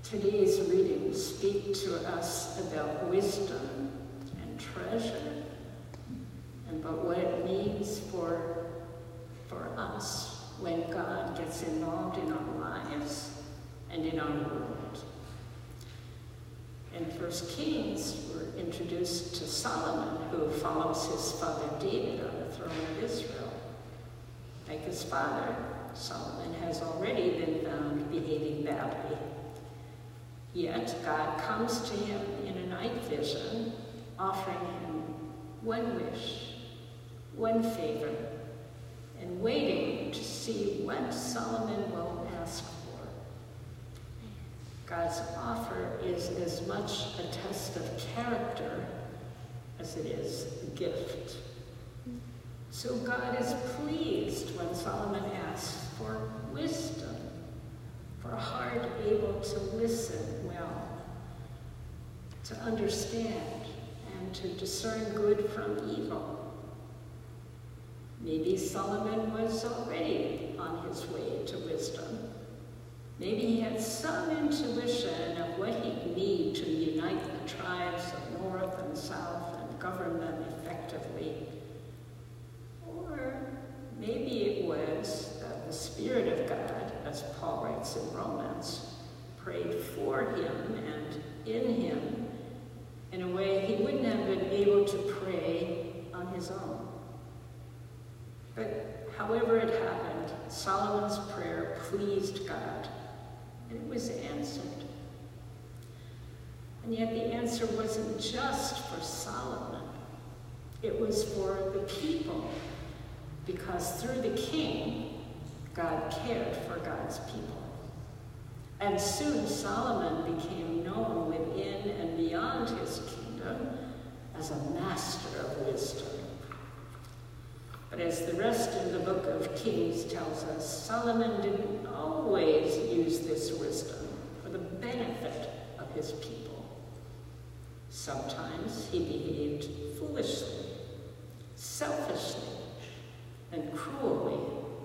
Today's readings speak to us about wisdom and treasure, and about what it means for us when God gets involved in our lives and in our world. In 1 Kings, we're introduced to Solomon, who follows his father David on the throne of Israel. Like his father, Solomon has already been found behaving badly. Yet God comes to him in a night vision, offering him one wish, one favor, and waiting to see what Solomon will ask for. God's offer is as much a test of character as it is a gift. So God is pleased when Solomon asks for wisdom, for a heart able to listen well, to understand and to discern good from evil. Maybe Solomon was already on his way to wisdom. Maybe he had some intuition of what he'd need to unite the tribes of North and South and govern them effectively. Or maybe it was that the Spirit of God, as Paul writes in Romans, prayed for him and in him in a way he wouldn't have been able to pray on his own. But however it happened, Solomon's prayer pleased God, and it was answered. And yet the answer wasn't just for Solomon. It was for the people, because through the king, God cared for God's people. And soon Solomon became known within and beyond his kingdom as a master of wisdom. But as the rest of the book of Kings tells us, Solomon didn't always use this wisdom for the benefit of his people. Sometimes he behaved foolishly, selfishly, and cruelly.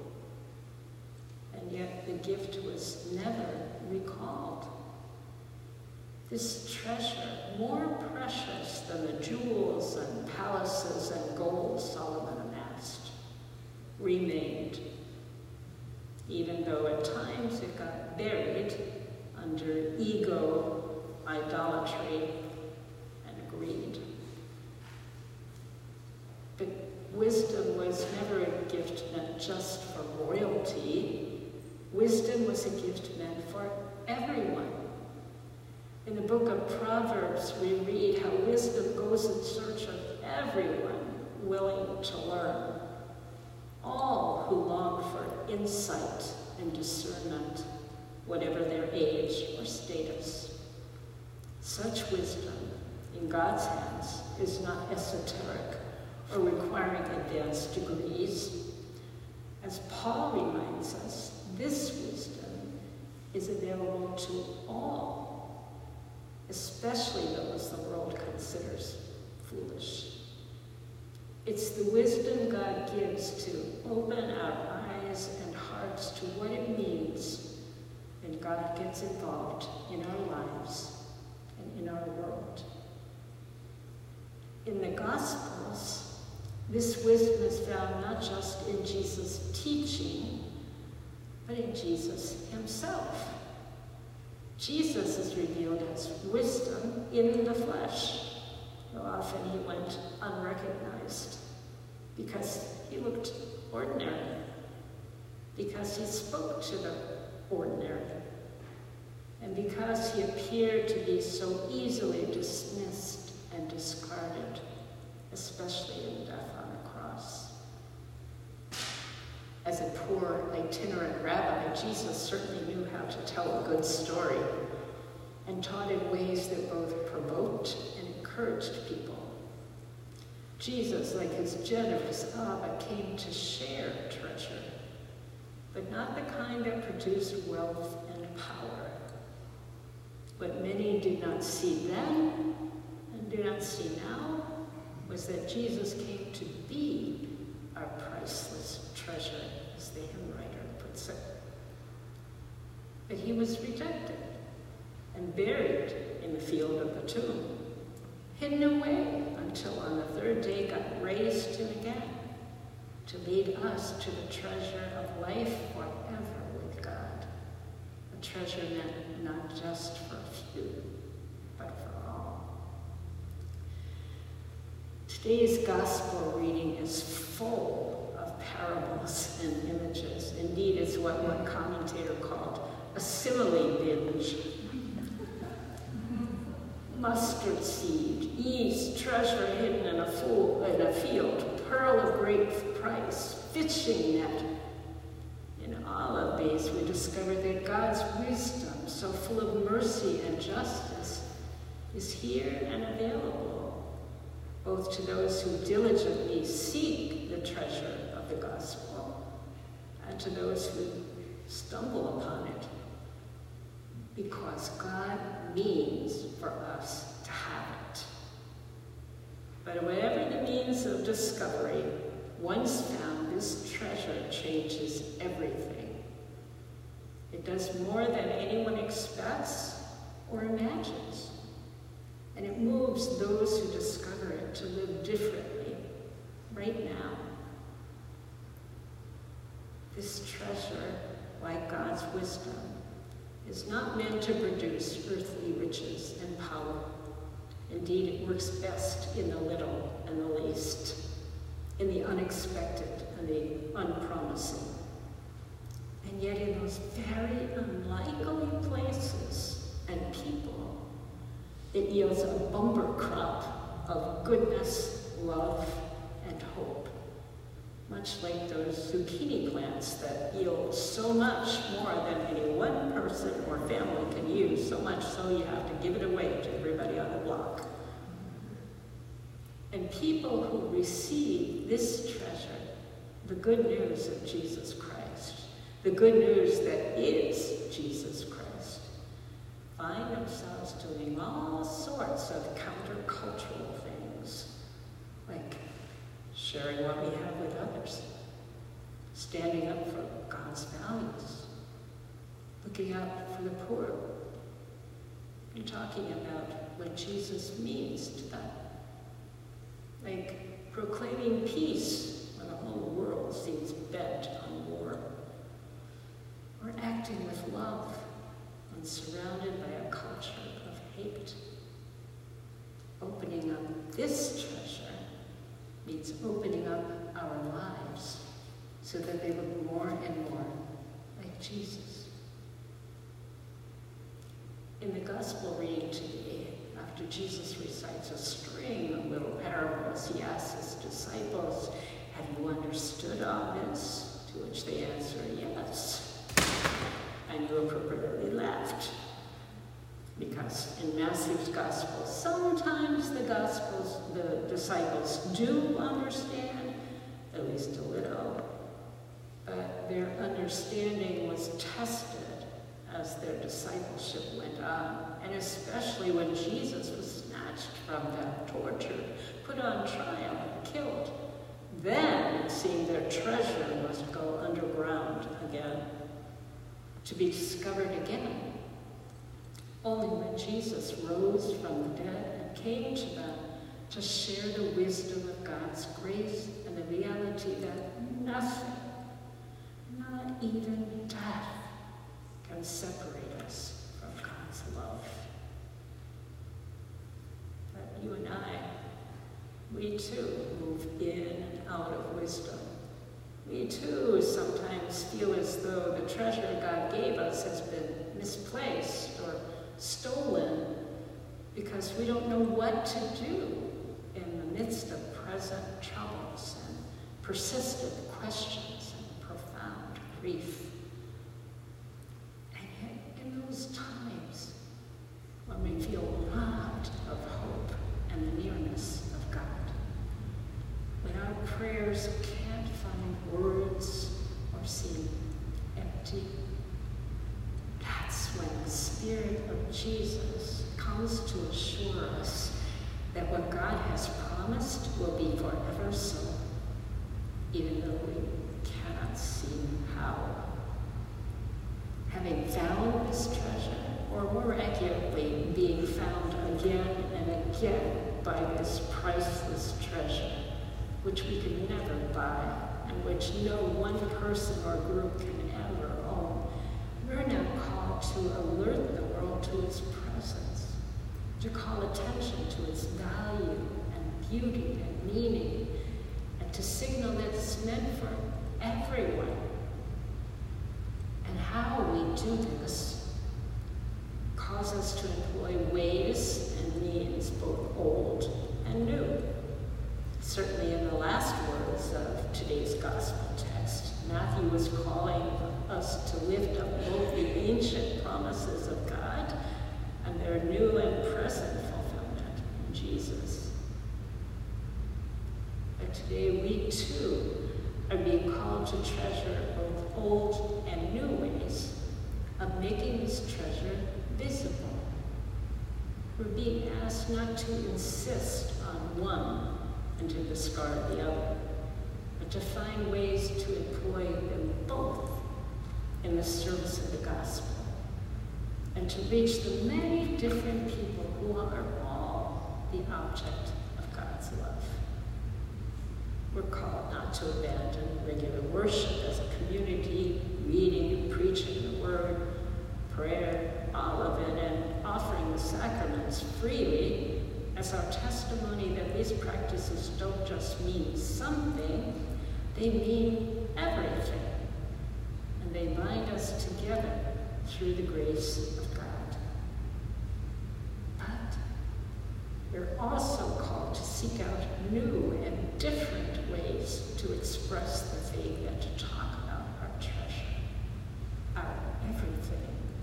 And yet the gift was never recalled. This treasure, more precious than the jewels and palaces and gold Solomon amassed, remained, even though at times it got buried under ego, idolatry, and greed. But wisdom was never a gift meant just for royalty. Wisdom was a gift meant for everyone. In the book of Proverbs, we read how wisdom goes in search of everyone willing to learn, all who long for insight and discernment, whatever their age or status. Such wisdom in God's hands is not esoteric or requiring advanced degrees. As Paul reminds us, this wisdom is available to all, especially those the world considers foolish. It's the wisdom God gives to open our eyes and hearts to what it means when God gets involved in our lives and in our world. In the Gospels, this wisdom is found not just in Jesus' teaching, but in Jesus himself. Jesus is revealed as wisdom in the flesh, though often he went unrecognized because he looked ordinary, because he spoke to the ordinary, and because he appeared to be so easily dismissed and discarded, especially in death on the cross. As a poor itinerant rabbi, Jesus certainly knew how to tell a good story and taught in ways that both provoked and encouraged people. Jesus, like his generous Abba, came to share treasure, but not the kind that produced wealth and power. What many did not see then and do not see now was that Jesus came to be our priceless treasure, as the hymn writer puts it. But he was rejected. and buried in the field of the tomb, hidden away until on the third day God raised him again to lead us to the treasure of life forever with God, a treasure meant not just for a few, but for all. Today's gospel reading is full of parables and images. Indeed, it's what one commentator called a simile binge. Mustard seed, yeast, treasure hidden in a field, pearl of great price, fishing net. In all of these, we discover that God's wisdom, so full of mercy and justice, is here and available, both to those who diligently seek the treasure of the gospel and to those who stumble upon it, because God means for us to have it. But whatever the means of discovery, once found, this treasure changes everything. It does more than anyone expects or imagines, and it moves those who discover it to live differently right now. This treasure, like God's wisdom, is not meant to produce earthly riches and power. Indeed, it works best in the little and the least, in the unexpected and the unpromising. And yet in those very unlikely places and people, it yields a bumper crop of goodness, love, and hope. Much like those zucchini plants that yield so much more than any one person or family can use, so much so you have to give it away to everybody on the block. And people who receive this treasure, the good news of Jesus Christ, the good news that is Jesus Christ, find themselves doing all sorts of countercultural things, like sharing what we have with others, standing up for God's values, looking out for the poor, and talking about what Jesus means to them, like proclaiming peace when the whole world seems bent on war, or acting with love when surrounded by a culture of hate. Opening up this treasure means opening up our lives so that they look more and more like Jesus. In the gospel reading today, after Jesus recites a string of little parables, he asks his disciples, "Have you understood all this?" To which they answer, "Yes." And you appropriately laughed. Because in Matthew's gospel, sometimes the disciples do understand, at least a little, but their understanding was tested as their discipleship went on, and especially when Jesus was snatched from them, tortured, put on trial, and killed. Then it seemed their treasure must go underground again, to be discovered again. Only when Jesus rose from the dead and came to them to share the wisdom of God's grace and the reality that nothing, not even death, can separate us from God's love. But you and I, we too move in and out of wisdom. We too sometimes feel as though the treasure God gave us has been misplaced or stolen because we don't know what to do in the midst of present troubles and persistent questions and profound grief. And yet in those times when we feel robbed of hope and the nearness of God, when our prayers can't find words or seem empty, that's when the Spirit of Jesus comes to assure us that what God has promised will be forever so, even though we cannot see how. Having found this treasure, or more accurately, being found again and again by this priceless treasure, which we can never buy, and which no one person or group can ever own. We're now called to alert the world to its presence, to call attention to its value and beauty and meaning, and to signal that it's meant for everyone. And how we do this calls us to employ ways and means both old and new. Certainly in the last words of today's gospel text, Matthew was calling us to lift up both the ancient promises of God and their new and present fulfillment in Jesus. But today we too are being called to treasure both old and new ways of making this treasure visible. We're being asked not to insist on one and to discard the other, but to find ways to employ them both in the service of the gospel, and to reach the many different people who are all the object of God's love. We're called not to abandon regular worship as a community, reading and preaching the word, prayer, all of it, and offering the sacraments freely as our testimony that these practices don't just mean something, they mean everything. And they bind us together through the grace of God. But we're also called to seek out new and different ways to express the faith and to talk about our treasure, our everything.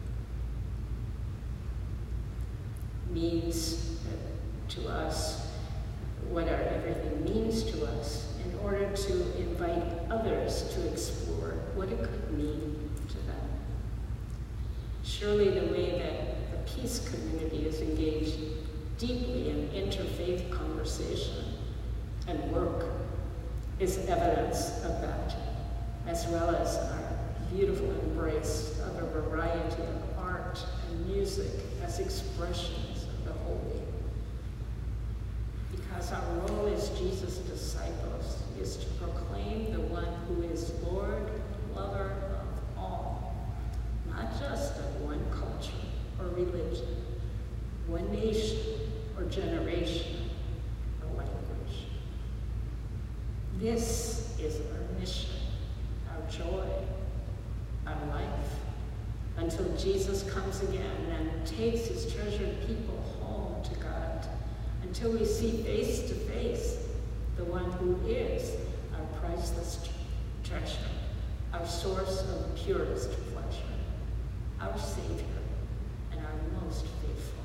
Means to us what our everything means to us in order to invite others to explore what it could mean to them. Surely the way that the Peace Community is engaged deeply in interfaith conversation and work is evidence of that, as well as our beautiful embrace of a variety of art and music as expressions of the holy. Because our role as Jesus' disciples is to proclaim the one who is Lord, lover of all, not just of one culture or religion, one nation or generation or language. This is our mission, our joy, our life, until Jesus comes again and takes his treasured people home to God, until we see face to face the one who is our priceless treasure, our source of purest pleasure, our Savior, and our most faithful